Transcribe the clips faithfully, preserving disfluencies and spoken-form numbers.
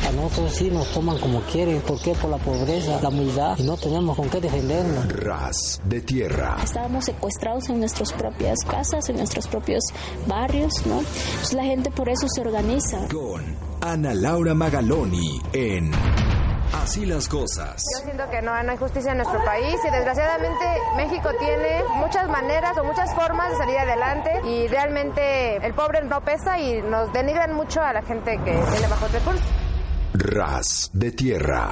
A nosotros sí nos toman como quieren. ¿Por qué? Por la pobreza, la humildad, y no tenemos con qué defendernos. Ras de tierra. Estábamos secuestrados en nuestras propias casas, en nuestros propios barrios, ¿no? Pues la gente por eso se organiza. Con Ana Laura Magaloni en Así las cosas. Yo siento que no, no hay justicia en nuestro país y desgraciadamente México tiene muchas maneras o muchas formas de salir adelante y realmente el pobre no pesa y nos denigran mucho a la gente que tiene bajos recursos. Ras de tierra.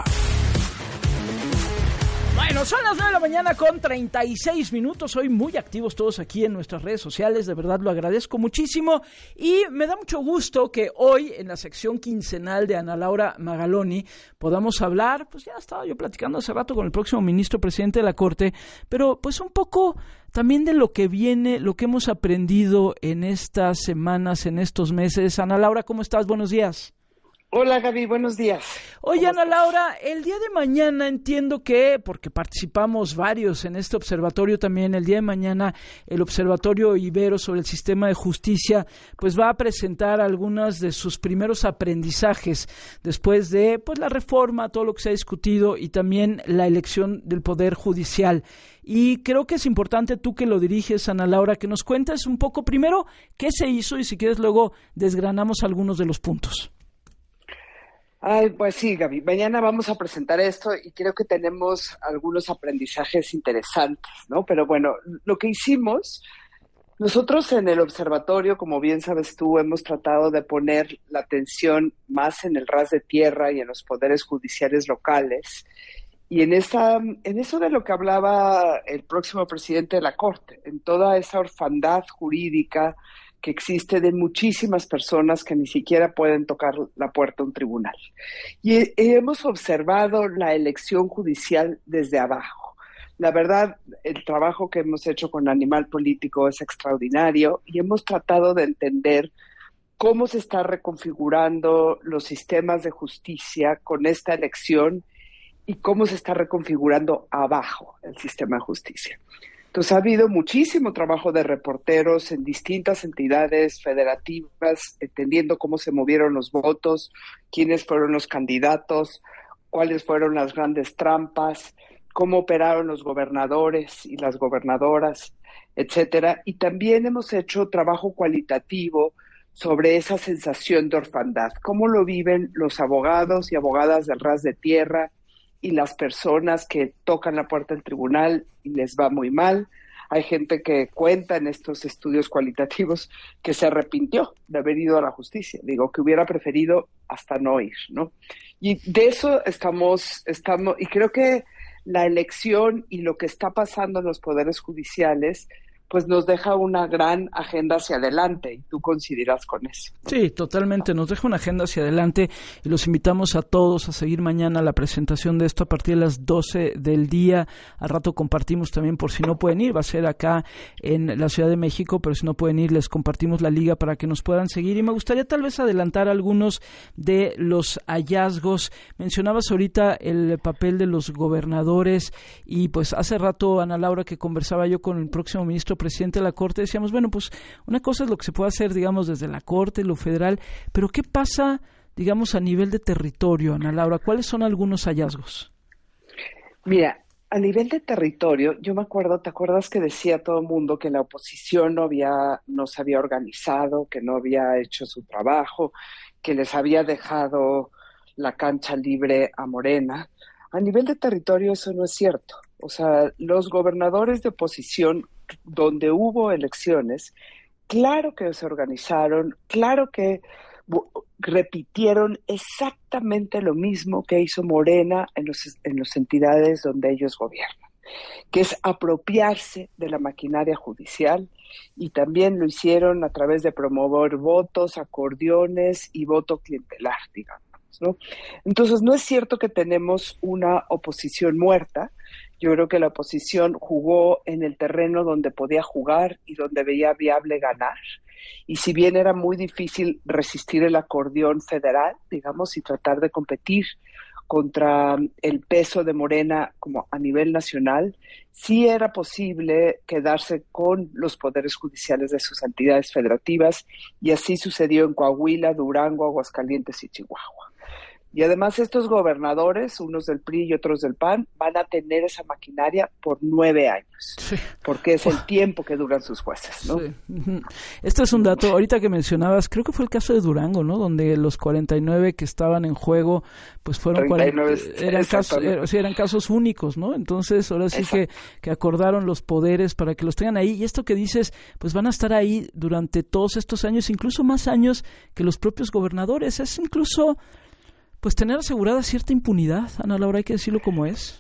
Bueno, son las nueve de la mañana con treinta y seis minutos. Hoy muy activos todos aquí en nuestras redes sociales. De verdad lo agradezco muchísimo. Y me da mucho gusto que hoy en la sección quincenal de Ana Laura Magaloni podamos hablar. Pues ya estaba yo platicando hace rato con el próximo ministro presidente de la Corte. Pero pues un poco también de lo que viene, lo que hemos aprendido en estas semanas, en estos meses. Ana Laura, ¿cómo estás? Buenos días. Hola Gaby, buenos días. Oye Ana Laura, el día de mañana entiendo que, porque participamos varios en este observatorio también, el día de mañana el Observatorio Ibero sobre el Sistema de Justicia pues va a presentar algunos de sus primeros aprendizajes después de pues la reforma, todo lo que se ha discutido y también la elección del Poder Judicial. Y creo que es importante, tú que lo diriges, Ana Laura, que nos cuentes un poco primero qué se hizo y si quieres luego desgranamos algunos de los puntos. Ay, pues sí, Gaby, mañana vamos a presentar esto y creo que tenemos algunos aprendizajes interesantes, ¿no? Pero bueno, lo que hicimos, nosotros en el observatorio, como bien sabes tú, hemos tratado de poner la atención más en el ras de tierra y en los poderes judiciales locales. Y en esa, en eso de lo que hablaba el próximo presidente de la Corte, en toda esa orfandad jurídica que existe de muchísimas personas que ni siquiera pueden tocar la puerta de un tribunal. Y eh, hemos observado la elección judicial desde abajo. La verdad, el trabajo que hemos hecho con Animal Político es extraordinario y hemos tratado de entender cómo se está reconfigurando los sistemas de justicia con esta elección y cómo se está reconfigurando abajo el sistema de justicia. Entonces ha habido muchísimo trabajo de reporteros en distintas entidades federativas, entendiendo cómo se movieron los votos, quiénes fueron los candidatos, cuáles fueron las grandes trampas, cómo operaron los gobernadores y las gobernadoras, etcétera. Y también hemos hecho trabajo cualitativo sobre esa sensación de orfandad, cómo lo viven los abogados y abogadas del ras de tierra, y las personas que tocan la puerta del tribunal y les va muy mal. Hay gente que cuenta en estos estudios cualitativos que se arrepintió de haber ido a la justicia. Digo, que hubiera preferido hasta no ir, ¿no? Y de eso estamos, estamos, y creo que la elección y lo que está pasando en los poderes judiciales pues nos deja una gran agenda hacia adelante, y tú coincidirás con eso. Sí, totalmente, nos deja una agenda hacia adelante y los invitamos a todos a seguir mañana la presentación de esto a partir de las doce del día. Al rato compartimos también, por si no pueden ir, va a ser acá en la Ciudad de México, pero si no pueden ir les compartimos la liga para que nos puedan seguir, y me gustaría tal vez adelantar algunos de los hallazgos. Mencionabas ahorita el papel de los gobernadores y pues hace rato, Ana Laura, que conversaba yo con el próximo ministro presidente de la Corte, decíamos, bueno, pues una cosa es lo que se puede hacer, digamos, desde la Corte, lo federal, pero ¿qué pasa, digamos, a nivel de territorio, Ana Laura? ¿Cuáles son algunos hallazgos? Mira, a nivel de territorio, yo me acuerdo, ¿te acuerdas que decía todo el mundo que la oposición no había, no se había organizado, que no había hecho su trabajo, que les había dejado la cancha libre a Morena? A nivel de territorio eso no es cierto. O sea, los gobernadores de oposición, donde hubo elecciones, claro que se organizaron, claro que repitieron exactamente lo mismo que hizo Morena en los, en las entidades donde ellos gobiernan, que es apropiarse de la maquinaria judicial, y también lo hicieron a través de promover votos, acordeones y voto clientelar, digamos, ¿no? Entonces, no es cierto que tenemos una oposición muerta. Yo creo que la oposición jugó en el terreno donde podía jugar y donde veía viable ganar. Y si bien era muy difícil resistir el acordeón federal, digamos, y tratar de competir contra el peso de Morena como a nivel nacional, sí era posible quedarse con los poderes judiciales de sus entidades federativas, y así sucedió en Coahuila, Durango, Aguascalientes y Chihuahua. Y además estos gobernadores, unos del P R I y otros del P A N, van a tener esa maquinaria por nueve años, sí. porque es el tiempo que duran sus jueces, ¿no? Sí. Este es un dato, ahorita que mencionabas, creo que fue el caso de Durango, ¿no? Donde los cuarenta y nueve que estaban en juego, pues fueron treinta y nueve, cuarenta, eran, casos, eran, sí, eran casos únicos, ¿no? Entonces, ahora sí que, que acordaron los poderes para que los tengan ahí. Y esto que dices, pues van a estar ahí durante todos estos años, incluso más años que los propios gobernadores. Es incluso... pues tener asegurada cierta impunidad, Ana Laura, hay que decirlo como es.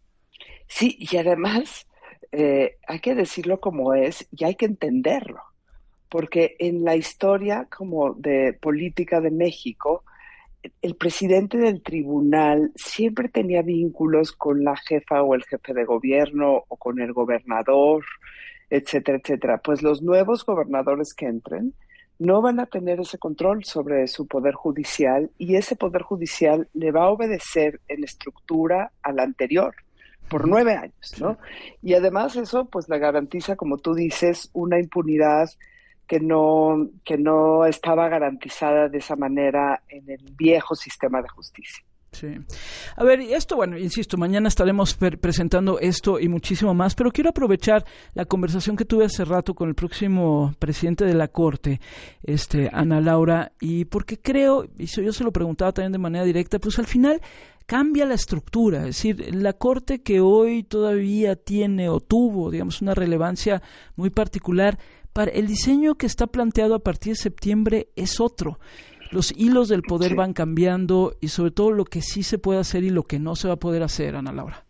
Sí, y además eh, hay que decirlo como es y hay que entenderlo, porque en la historia como de política de México, el presidente del tribunal siempre tenía vínculos con la jefa o el jefe de gobierno o con el gobernador, etcétera, etcétera. Pues los nuevos gobernadores que entren no van a tener ese control sobre su poder judicial y ese poder judicial le va a obedecer en estructura al anterior por nueve años, ¿no? Y además eso pues le garantiza, como tú dices, una impunidad que no, que no estaba garantizada de esa manera en el viejo sistema de justicia. Sí. A ver, esto, bueno, insisto, mañana estaremos per- presentando esto y muchísimo más, pero quiero aprovechar la conversación que tuve hace rato con el próximo presidente de la Corte, este, Ana Laura, y porque creo, y yo se lo preguntaba también de manera directa, pues al final cambia la estructura, es decir, la Corte que hoy todavía tiene o tuvo, digamos, una relevancia muy particular, para el diseño que está planteado a partir de septiembre es otro. Los hilos del poder sí. van cambiando y sobre todo lo que sí se puede hacer y lo que no se va a poder hacer, Ana Laura.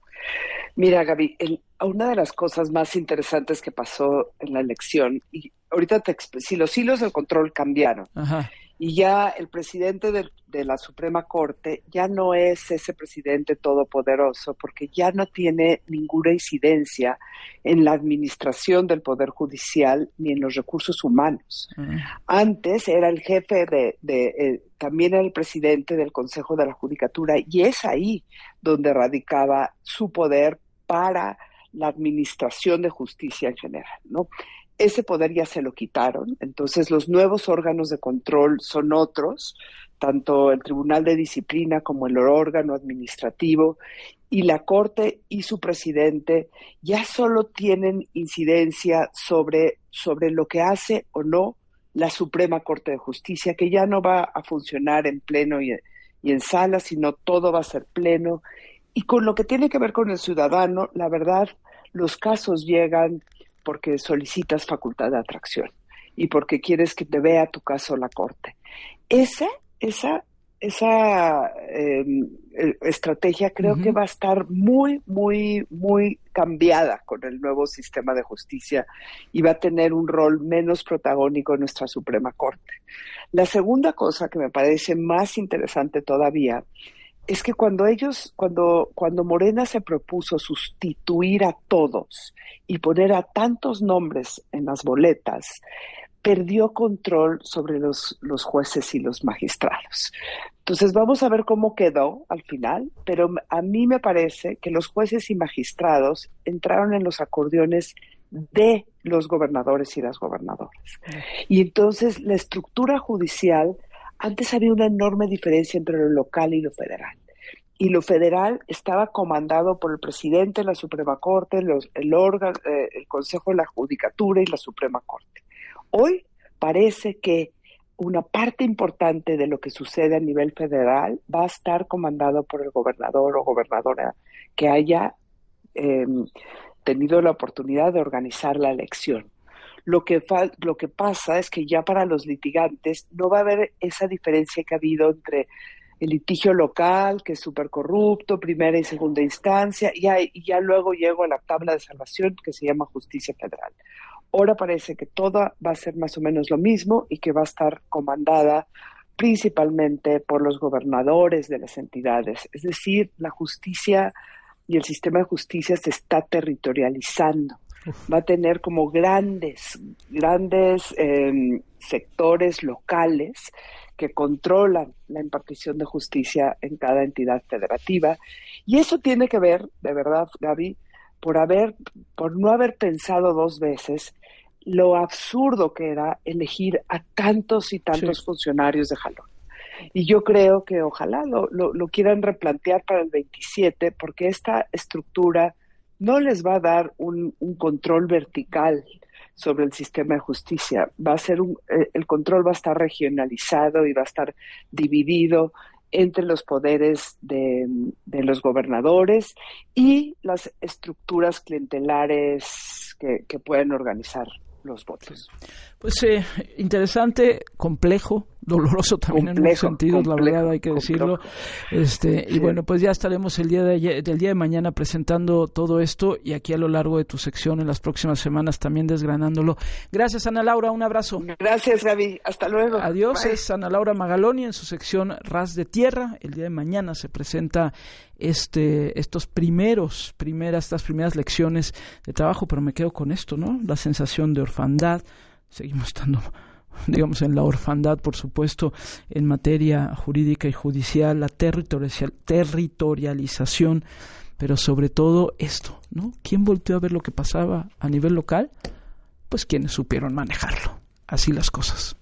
Mira, Gaby, el, una de las cosas más interesantes que pasó en la elección, y ahorita te si los hilos del control cambiaron, Ajá. y ya el presidente de, de la Suprema Corte ya no es ese presidente todopoderoso, porque ya no tiene ninguna incidencia en la administración del Poder Judicial ni en los recursos humanos. Uh-huh. Antes era el jefe de, de eh, también era el presidente del Consejo de la Judicatura, y es ahí donde radicaba su poder para la administración de justicia en general, ¿no? Ese poder ya se lo quitaron, entonces los nuevos órganos de control son otros, tanto el Tribunal de Disciplina como el órgano administrativo, y la Corte y su presidente ya solo tienen incidencia sobre, sobre lo que hace o no la Suprema Corte de Justicia, que ya no va a funcionar en pleno y, y en sala, sino todo va a ser pleno. Y con lo que tiene que ver con el ciudadano, la verdad, los casos llegan porque solicitas facultad de atracción y porque quieres que te vea tu caso la Corte. Esa, esa, esa eh, estrategia creo uh-huh. que va a estar muy, muy, muy cambiada con el nuevo sistema de justicia y va a tener un rol menos protagónico en nuestra Suprema Corte. La segunda cosa que me parece más interesante todavía es que cuando ellos, cuando, cuando Morena se propuso sustituir a todos y poner a tantos nombres en las boletas, perdió control sobre los, los jueces y los magistrados. Entonces vamos a ver cómo quedó al final, pero a mí me parece que los jueces y magistrados entraron en los acordeones de los gobernadores y las gobernadoras. Y entonces la estructura judicial, antes había una enorme diferencia entre lo local y lo federal. Y lo federal estaba comandado por el presidente de la Suprema Corte, los, el órgano, eh, el Consejo de la Judicatura y la Suprema Corte. Hoy parece que una parte importante de lo que sucede a nivel federal va a estar comandado por el gobernador o gobernadora que haya eh, tenido la oportunidad de organizar la elección. Lo que, fa- lo que pasa es que ya para los litigantes no va a haber esa diferencia que ha habido entre el litigio local, que es súper corrupto, primera y segunda instancia, y ya, y ya luego llego a la tabla de salvación que se llama justicia federal. Ahora parece que toda va a ser más o menos lo mismo y que va a estar comandada principalmente por los gobernadores de las entidades. Es decir, la justicia y el sistema de justicia se está territorializando. Va a tener como grandes, grandes eh, sectores locales que controlan la impartición de justicia en cada entidad federativa. Y eso tiene que ver, de verdad, Gaby, por haber, por no haber pensado dos veces lo absurdo que era elegir a tantos y tantos sí. funcionarios de jalón. Y yo creo que ojalá lo, lo, lo quieran replantear para el veintisiete, porque esta estructura no les va a dar un, un control vertical sobre el sistema de justicia. Va a ser un, eh, el control va a estar regionalizado y va a estar dividido entre los poderes de, de los gobernadores y las estructuras clientelares que, que pueden organizar los votos. Pues eh, interesante, complejo, doloroso también complejo, en muchos sentidos, complejo, la verdad hay que complejo. decirlo. Este, sí. Y bueno, pues ya estaremos el día de ayer, del día de mañana presentando todo esto y aquí a lo largo de tu sección en las próximas semanas también desgranándolo. Gracias, Ana Laura, un abrazo. Gracias, Gaby, hasta luego. Adiós. Bye. Es Ana Laura Magaloni en su sección Ras de Tierra. El día de mañana se presenta este estos primeros, primeras, estas primeras lecciones de trabajo, pero me quedo con esto, ¿no? La sensación de orfandad. Seguimos estando, digamos, en la orfandad, por supuesto, en materia jurídica y judicial, la territorialización, pero sobre todo esto, ¿no? ¿Quién volteó a ver lo que pasaba a nivel local? Pues quienes supieron manejarlo. Así las cosas.